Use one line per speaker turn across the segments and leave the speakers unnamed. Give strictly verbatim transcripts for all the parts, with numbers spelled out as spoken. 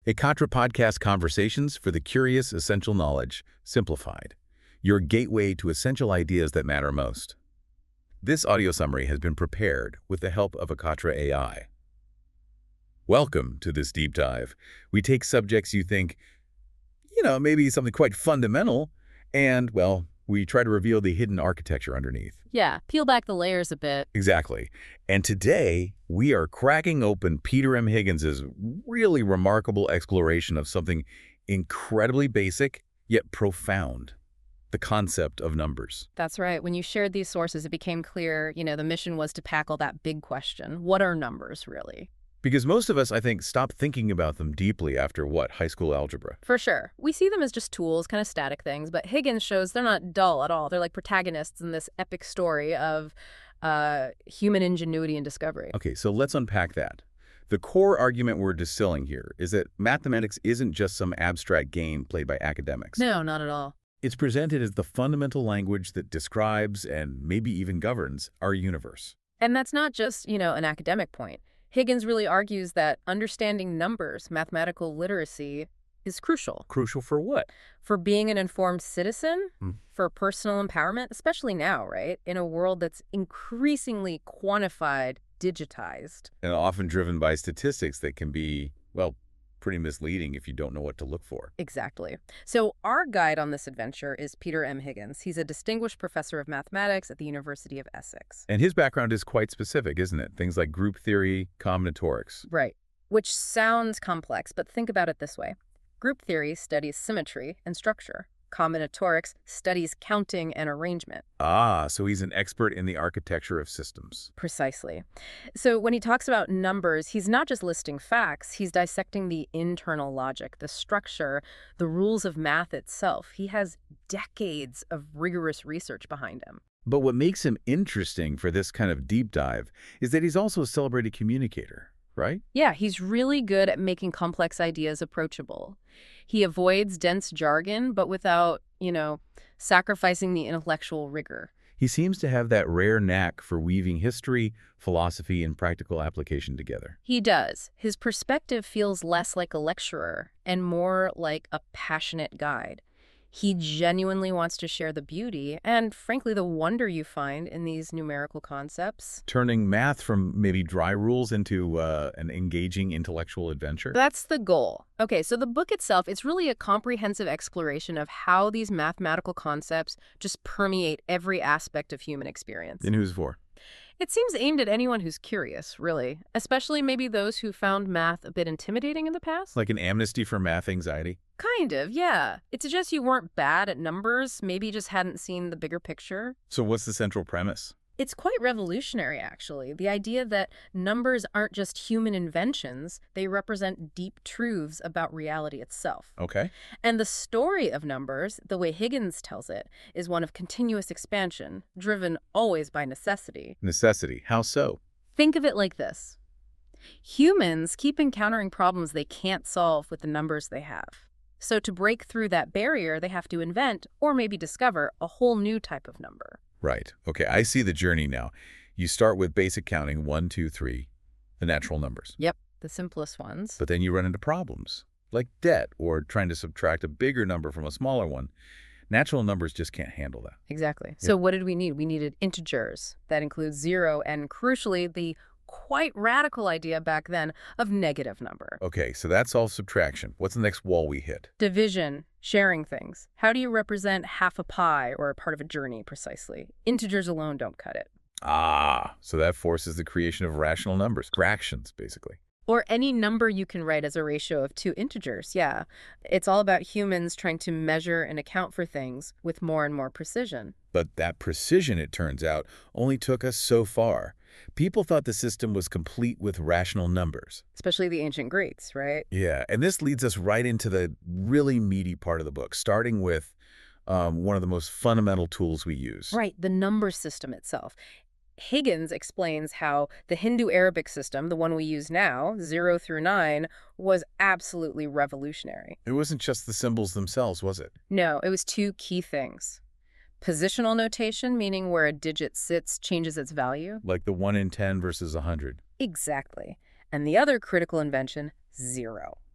Ekatra Podcast Conversations for the Curious Essential Knowledge, Simplified. Your gateway to essential ideas that matter most. This audio summary has been prepared with the help of Ekatra A I. Welcome to this deep dive. We take subjects you think, you know, maybe something quite fundamental, and, well, we try to reveal the hidden architecture underneath.
Yeah, peel back the layers a bit.
Exactly. And today, we are cracking open Peter M. Higgins's really remarkable exploration of something incredibly basic, yet profound. The concept of numbers.
That's right. When you shared these sources, it became clear, you know, the mission was to tackle that big question. What are numbers, really?
Because most of us, I think, stop thinking about them deeply after, what, high school algebra?
For sure. We see them as just tools, kind of static things, but Higgins shows they're not dull at all. They're like protagonists in this epic story of uh, human ingenuity and discovery.
Okay, so let's unpack that. The core argument we're distilling here is that mathematics isn't just some abstract game played by academics.
No, not at all.
It's presented as the fundamental language that describes and maybe even governs our universe.
And that's not just, you know, an academic point. Higgins really argues that understanding numbers, mathematical literacy, is crucial.
Crucial for what?
For being an informed citizen,
Hmm.
for personal empowerment, especially now, right? In a world that's increasingly quantified, digitized.
And often driven by statistics that can be, well, pretty misleading if you don't know what to look for.
Exactly. So our guide on this adventure is Peter M. Higgins. He's a distinguished professor of mathematics at the University of Essex.
And his background is quite specific, isn't it? Things like group theory, combinatorics.
Right. Which sounds complex, but think about it this way. Group theory studies symmetry and structure. Combinatorics studies counting and arrangement.
Ah, so he's an expert in the architecture of systems.
Precisely. So when he talks about numbers, he's not just listing facts, he's dissecting the internal logic, the structure, the rules of math itself. He has decades of rigorous research behind him.
But what makes him interesting for this kind of deep dive is that he's also a celebrated communicator, right?
Yeah, he's really good at making complex ideas approachable. He avoids dense jargon, but without, you know, sacrificing the intellectual rigor.
He seems to have that rare knack for weaving history, philosophy, and practical application together.
He does. His perspective feels less like a lecturer and more like a passionate guide. He genuinely wants to share the beauty and, frankly, the wonder you find in these numerical concepts.
Turning math from maybe dry rules into uh, an engaging intellectual adventure.
That's the goal. Okay, so the book itself, it's really a comprehensive exploration of how these mathematical concepts just permeate every aspect of human experience.
And who's for?
It seems aimed at anyone who's curious, really, especially maybe those who found math a bit intimidating in the past.
Like an amnesty for math anxiety?
Kind of, yeah. It suggests you weren't bad at numbers, maybe you just hadn't seen the bigger picture.
So what's the central premise?
It's quite revolutionary, actually. The idea that numbers aren't just human inventions, they represent deep truths about reality itself.
Okay.
And the story of numbers, the way Higgins tells it, is one of continuous expansion, driven always by necessity.
Necessity. How so?
Think of it like this. Humans keep encountering problems they can't solve with the numbers they have. So to break through that barrier, they have to invent, or maybe discover, a whole new type of number.
Right. Okay, I see the journey now. You start with basic counting, one, two, three, the natural numbers.
Yep, the simplest ones.
But then you run into problems, like debt or trying to subtract a bigger number from a smaller one. Natural numbers just can't handle that.
Exactly. So what did we need? We needed integers. That includes zero and, crucially, the quite radical idea back then of negative number.
Okay, so that's all subtraction. What's the next wall we hit?
Division, sharing things. How do you represent half a pie or a part of a journey precisely? Integers alone don't cut it.
Ah, so that forces the creation of rational numbers, fractions, basically.
Or any number you can write as a ratio of two integers, yeah. It's all about humans trying to measure and account for things with more and more precision.
But that precision, it turns out, only took us so far. People thought the system was complete with rational numbers.
Especially the ancient Greeks, right?
Yeah, and this leads us right into the really meaty part of the book, starting with um, one of the most fundamental tools we use.
Right, the number system itself. Higgins explains how the Hindu-Arabic system, the one we use now, zero through nine, was absolutely revolutionary.
It wasn't just the symbols themselves, was it?
No, it was two key things. Positional notation, meaning where a digit sits changes its value.
Like the one in ten versus one hundred.
Exactly. And the other critical invention, zero.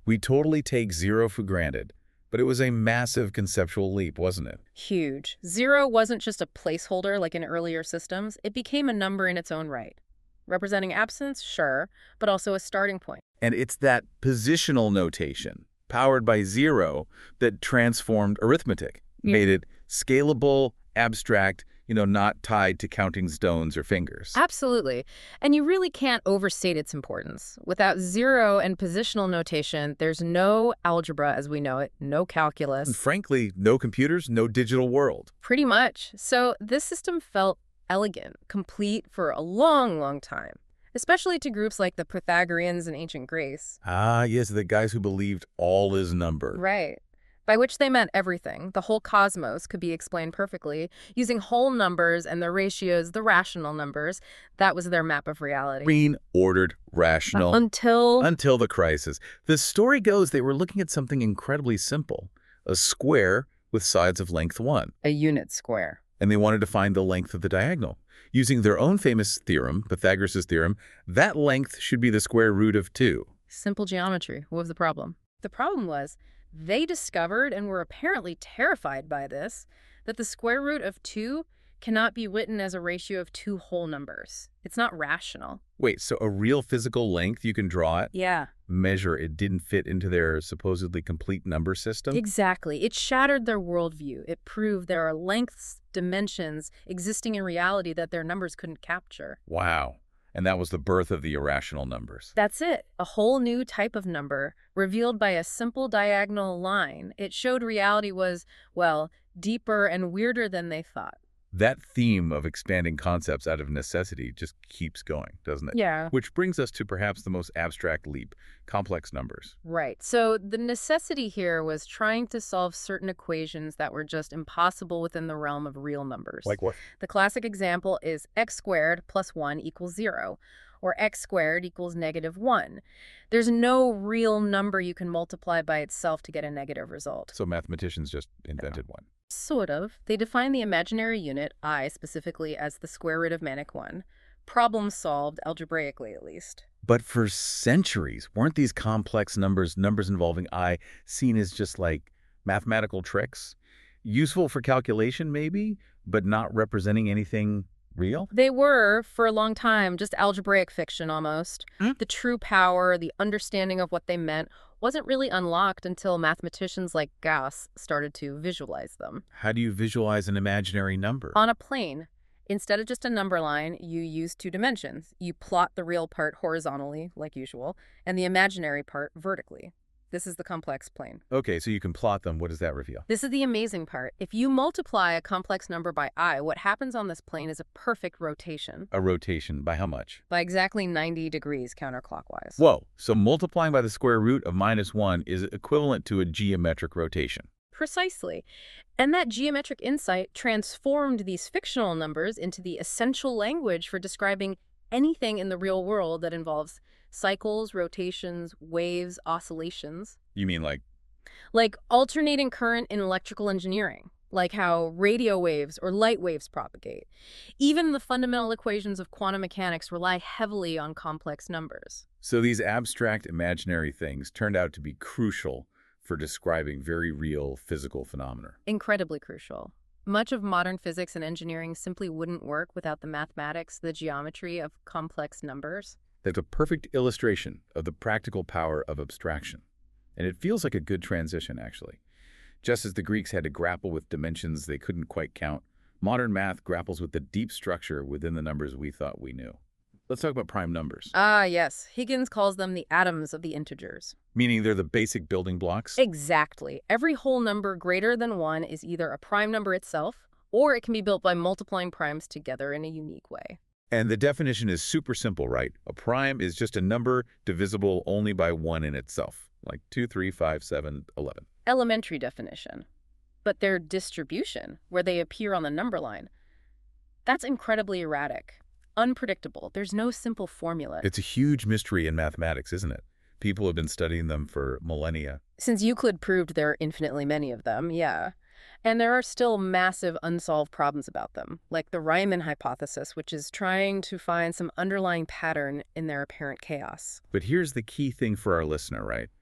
We totally take zero for granted, but it was a massive conceptual leap, wasn't it?
Huge. Zero wasn't just a placeholder like in earlier systems. It became a number in its own right. Representing absence, sure, but also a starting point.
And it's that positional notation, powered by zero, that transformed arithmetic,
Yeah.
made it scalable, abstract, you know, not tied to counting stones or fingers.
Absolutely. And you really can't overstate its importance. Without zero and positional notation, there's no algebra as we know it, no
And
calculus.
frankly, no computers, no digital world.
Pretty much. So this system felt elegant, complete for a long, long time, especially to groups like the Pythagoreans in ancient Greece.
Ah, yes, the guys who believed all is number.
Right. By which they meant everything. The whole cosmos could be explained perfectly using whole numbers and their ratios, the rational numbers. That was their map of reality.
Green, ordered, rational.
Until...
Until the crisis. The story goes they were looking at something incredibly simple, a square with sides of length one.
a unit square.
And they wanted to find the length of the diagonal. Using their own famous theorem, Pythagoras' theorem, that length should be the square root of two.
Simple geometry. What was the problem? The problem was they discovered, and were apparently terrified by this, that the square root of two cannot be written as a ratio of two whole numbers. It's not rational.
Wait, so a real physical length, you can draw it,
Yeah.
measure it, didn't fit into their supposedly complete number system?
Exactly. It shattered their worldview. It proved there are lengths, dimensions existing in reality that their numbers couldn't capture.
Wow. And that was the birth of the irrational numbers.
That's it. A whole new type of number, revealed by a simple diagonal line. It showed reality was, well, deeper and weirder than they thought.
That theme of expanding concepts out of necessity just keeps going, doesn't it?
Yeah.
Which brings us to perhaps the most abstract leap, complex numbers.
Right. So the necessity here was trying to solve certain equations that were just impossible within the realm of real numbers.
Like what?
The classic example is x squared plus one equals zero, or x squared equals negative one. There's no real number you can multiply by itself to get a negative result.
So mathematicians just invented one.
Sort of. They define the imaginary unit, I, specifically as the square root of manic one. Problem solved, algebraically at least.
But for centuries, weren't these complex numbers, numbers involving I, seen as just like mathematical tricks? Useful for calculation, maybe, but not representing anything real?
They were, for a long time, just algebraic fiction almost.
Hmm?
The true power, the understanding of what they meant, wasn't really unlocked until mathematicians like Gauss started to visualize them.
How do you visualize an imaginary number?
On a plane, instead of just a number line, you use two dimensions. You plot the real part horizontally, like usual, and the imaginary part vertically. This is the complex plane.
Okay, so you can plot them. What does that reveal?
This is the amazing part. If you multiply a complex number by I, what happens on this plane is a perfect rotation
A rotation by how much?
by exactly ninety degrees counterclockwise.
Whoa, so multiplying by the square root of minus one is equivalent to a geometric rotation.
Precisely. And that geometric insight transformed these fictional numbers into the essential language for describing anything in the real world that involves cycles, rotations, waves, oscillations.
You mean like,
Like alternating current in electrical engineering, like how radio waves or light waves propagate. Even the fundamental equations of quantum mechanics rely heavily on complex numbers.
so these abstract imaginary things turned out to be crucial for describing very real physical phenomena.
Incredibly crucial. Much of modern physics and engineering simply wouldn't work without the mathematics, the geometry of complex numbers.
That's a perfect illustration of the practical power of abstraction. And it feels like a good transition, actually. Just as the Greeks had to grapple with dimensions they couldn't quite count, modern math grapples with the deep structure within the numbers we thought we knew. Let's talk about prime numbers,
Ah, yes. Higgins calls them the atoms of the integers.
meaning they're the basic building blocks.
Exactly. Every whole number greater than one is either a prime number itself, or it can be built by multiplying primes together in a unique way.
And the definition is super simple, right? A prime is just a number divisible only by one in itself, like two, three, five, seven, eleven.
Elementary definition. But their distribution, where they appear on the number line, that's incredibly erratic, unpredictable. There's no simple formula.
It's a huge mystery in mathematics, isn't it? People have been studying them for millennia.
Since Euclid proved there are infinitely many of them, yeah. And there are still massive unsolved problems about them, like the Riemann hypothesis, which is trying to find some underlying pattern in their apparent chaos.
But here's the key thing for our listener, right?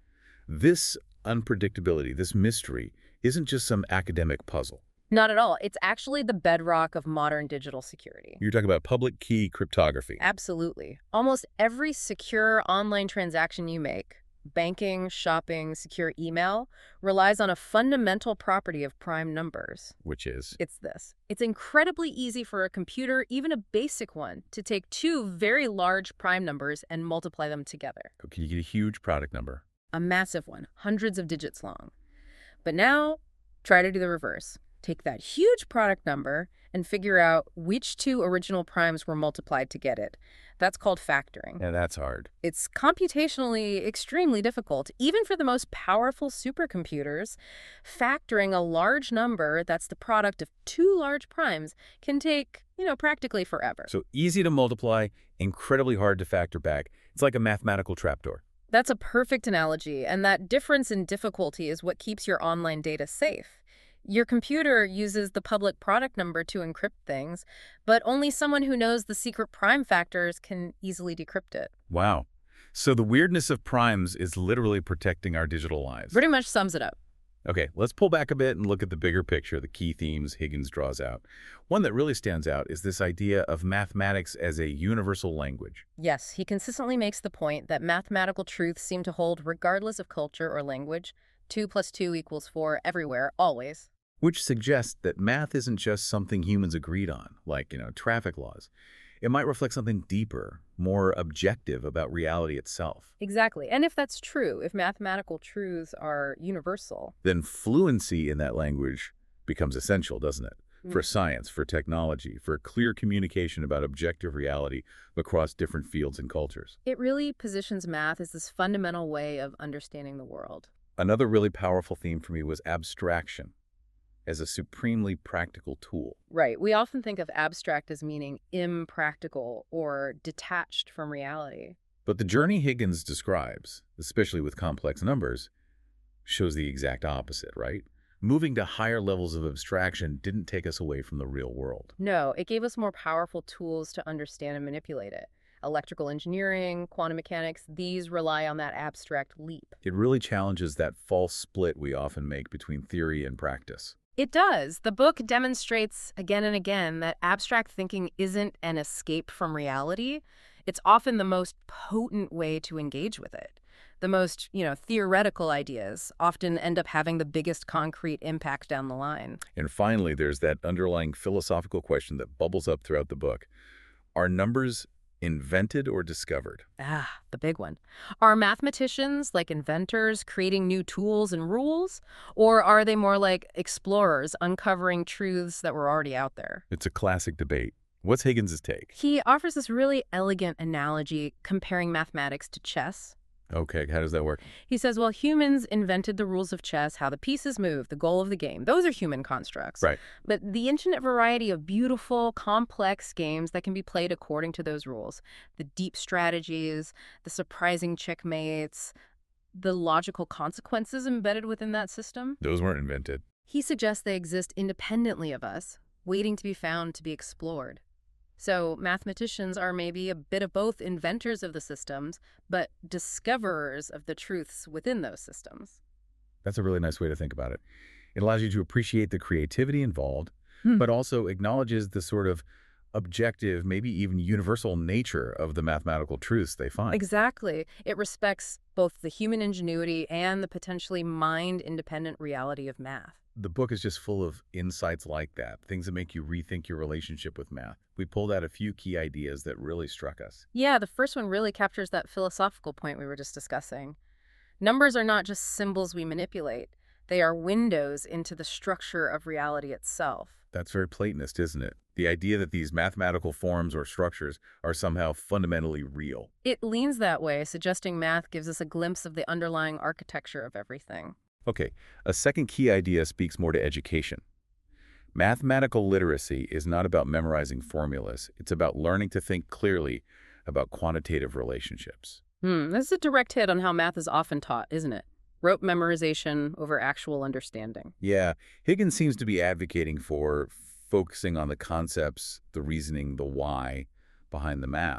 This unpredictability, this mystery, isn't just some academic puzzle.
Not at all. It's actually the bedrock of modern digital security.
You're talking about public key cryptography.
Absolutely. Almost every secure online transaction you make, banking, shopping, secure email, relies on a fundamental property of prime numbers.
Which is?
It's this. It's incredibly easy for a computer, even a basic one, to take two very large prime numbers and multiply them together.
Can you get a huge product number?
A massive one, hundreds of digits long. But now, try to do the reverse. Take that huge product number and figure out which two original primes were multiplied to get it. That's called factoring.
Yeah, that's hard.
It's computationally extremely difficult. Even for the most powerful supercomputers, factoring a large number that's the product of two large primes can take, you know, practically forever.
So easy to multiply, incredibly hard to factor back. It's like a mathematical trapdoor.
That's a perfect analogy, and that difference in difficulty is what keeps your online data safe. Your computer uses the public product number to encrypt things, but only someone who knows the secret prime factors can easily decrypt it.
Wow. So the weirdness of primes is literally protecting our digital lives.
Pretty much sums it up.
Okay, let's pull back a bit and look at the bigger picture, the key themes Higgins draws out. One that really stands out is this idea of mathematics as a universal language.
Yes, he consistently makes the point that mathematical truths seem to hold regardless of culture or language. Two plus two equals four everywhere, always.
Which suggests that math isn't just something humans agreed on, like, you know, traffic laws. It might reflect something deeper, more objective about reality itself.
Exactly. And if that's true, if mathematical truths are universal,
then fluency in that language becomes essential, doesn't it?
Mm.
For science, for technology, for clear communication about objective reality across different fields and cultures.
It really positions math as this fundamental way of understanding the world.
Another really powerful theme for me was abstraction as a supremely practical tool.
Right. We often think of abstract as meaning impractical or detached from reality.
But the journey Higgins describes, especially with complex numbers, shows the exact opposite, right? Moving to higher levels of abstraction didn't take us away from the real world.
No, it gave us more powerful tools to understand and manipulate it. Electrical engineering, quantum mechanics, these rely on that abstract leap.
It really challenges that false split we often make between theory and practice.
It does. The book demonstrates again and again that abstract thinking isn't an escape from reality. It's often the most potent way to engage with it. The most, you know, theoretical ideas often end up having the biggest concrete impact down the line.
And finally, there's that underlying philosophical question that bubbles up throughout the book. Are numbers invented or discovered?
Ah, the big one. Are mathematicians, like inventors, creating new tools and rules? Or are they more like explorers, uncovering truths that were already out there?
It's a classic debate. What's Higgins' take?
He offers this really elegant analogy comparing mathematics to chess.
Okay, how does that work?
He says, well, humans invented the rules of chess, how the pieces move, the goal of the game. Those are human constructs.
Right.
But the infinite variety of beautiful, complex games that can be played according to those rules, the deep strategies, the surprising checkmates, the logical consequences embedded within that system,
Those weren't invented.
he suggests they exist independently of us, waiting to be found to be explored. So mathematicians are maybe a bit of both inventors of the systems, but discoverers of the truths within those systems.
That's a really nice way to think about it. It allows you to appreciate the creativity involved,
Hmm.
but also acknowledges the sort of objective, maybe even universal nature of the mathematical truths they find.
Exactly. It respects both the human ingenuity and the potentially mind-independent reality of math.
The book is just full of insights like that, things that make you rethink your relationship with math. We pulled out a few key ideas that really struck us.
Yeah, the first one really captures that philosophical point we were just discussing. Numbers are not just symbols we manipulate. They are windows into the structure of reality itself.
That's very Platonist, isn't it? The idea that these mathematical forms or structures are somehow fundamentally real.
It leans that way, suggesting math gives us a glimpse of the underlying architecture of everything.
Okay, a second key idea speaks more to education. Mathematical literacy is not about memorizing formulas. It's about learning to think clearly about quantitative relationships.
Hmm, this is a direct hit on how math is often taught, isn't it? Rote memorization over actual understanding.
Yeah, Higgins seems to be advocating for focusing on the concepts, the reasoning, the why behind the math,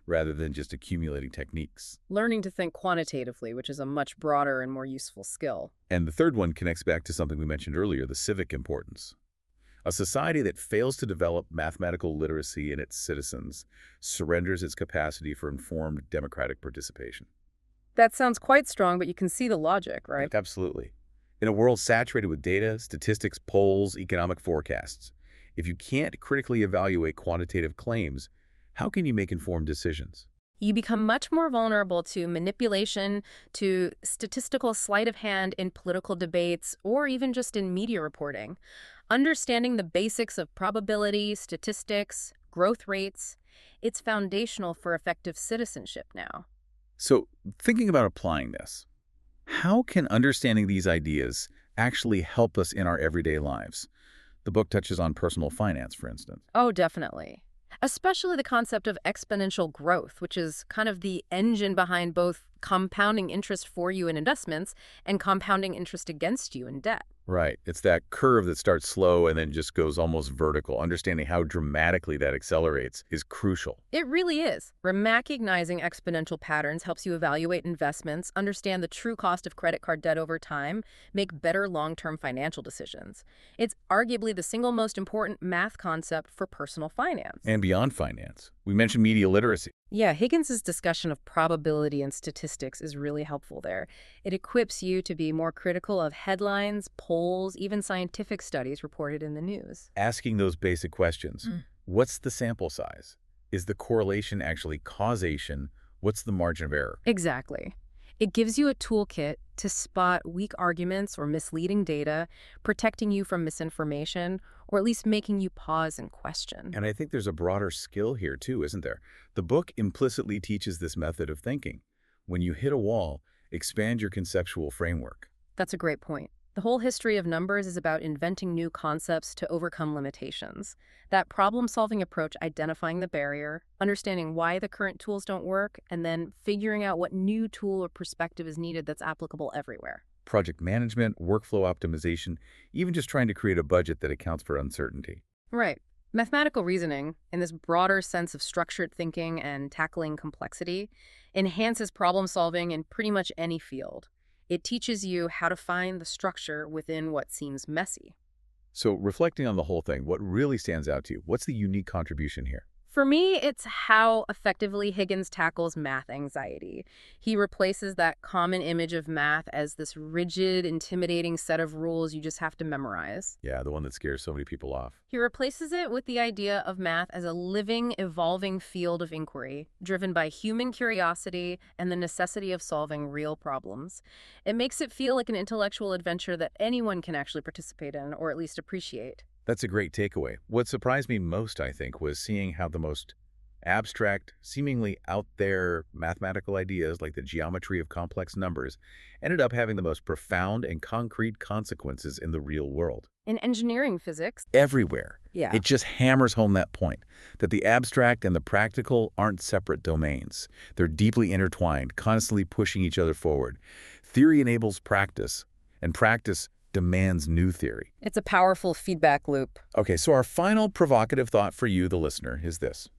rather than just accumulating techniques.
Learning to think quantitatively, which is a much broader and more useful skill.
And the third one connects back to something we mentioned earlier, the civic importance. A society that fails to develop mathematical literacy in its citizens surrenders its capacity for informed democratic participation.
That sounds quite strong, but you can see the logic, right?
Absolutely. In a world saturated with data, statistics, polls, economic forecasts, if you can't critically evaluate quantitative claims, how can you make informed decisions?
You become much more vulnerable to manipulation, to statistical sleight of hand in political debates, or even just in media reporting. Understanding the basics of probability, statistics, growth rates, it's foundational for effective citizenship now.
So, thinking about applying this, how can understanding these ideas actually help us in our everyday lives? The book touches on personal finance, for instance.
Oh, definitely. Especially the concept of exponential growth, which is kind of the engine behind both compounding interest for you in investments and compounding interest against you in debt.
Right. It's that curve that starts slow and then just goes almost vertical. Understanding how dramatically that accelerates is crucial.
It really is. Recognizing exponential patterns helps you evaluate investments, understand the true cost of credit card debt over time, make better long-term financial decisions. It's arguably the single most important math concept for personal finance.
And beyond finance, we mentioned media literacy.
Yeah, Higgins's discussion of probability and statistics is really helpful there. It equips you to be more critical of headlines, polls, even scientific studies reported in the news.
Asking those basic questions.
Mm.
What's the sample size? Is the correlation actually causation? What's the margin of error?
Exactly. It gives you a toolkit to spot weak arguments or misleading data, protecting you from misinformation, or at least making you pause and question.
And I think there's a broader skill here too, isn't there? The book implicitly teaches this method of thinking. When you hit a wall, expand your conceptual framework.
That's a great point. The whole history of numbers is about inventing new concepts to overcome limitations. That problem-solving approach, identifying the barrier, understanding why the current tools don't work, and then figuring out what new tool or perspective is needed that's applicable everywhere.
Project management, workflow optimization, even just trying to create a budget that accounts for uncertainty.
Right. Mathematical reasoning, in this broader sense of structured thinking and tackling complexity, enhances problem-solving in pretty much any field. It teaches you how to find the structure within what seems messy.
So reflecting on the whole thing, what really stands out to you? What's the unique contribution here?
For me, it's how effectively Higgins tackles math anxiety. He replaces that common image of math as this rigid, intimidating set of rules you just have to memorize.
Yeah, the one that scares so many people off.
He replaces it with the idea of math as a living, evolving field of inquiry, driven by human curiosity and the necessity of solving real problems. It makes it feel like an intellectual adventure that anyone can actually participate in, or at least appreciate.
That's a great takeaway. What surprised me most, I think, was seeing how the most abstract, seemingly out there mathematical ideas like the geometry of complex numbers ended up having the most profound and concrete consequences in the real world.
In engineering physics,
Everywhere.
yeah.
It just hammers home that point, that the abstract and the practical aren't separate domains. They're deeply intertwined, constantly pushing each other forward. Theory enables practice, and practice demands new theory.
It's a powerful feedback loop.
Okay, so our final provocative thought for you, the listener, is this.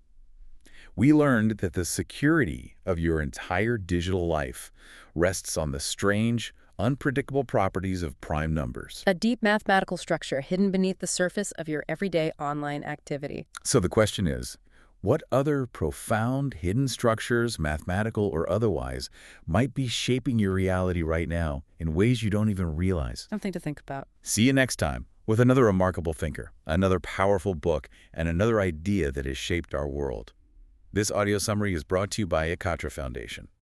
We learned that the security of your entire digital life rests on the strange, unpredictable properties of prime numbers.
A deep mathematical structure hidden beneath the surface of your everyday online activity.
So the question is, what other profound hidden structures, mathematical or otherwise, might be shaping your reality right now in ways you don't even realize?
Something to think about.
See you next time with another remarkable thinker, another powerful book, and another idea that has shaped our world. This audio summary is brought to you by Ekatra Foundation.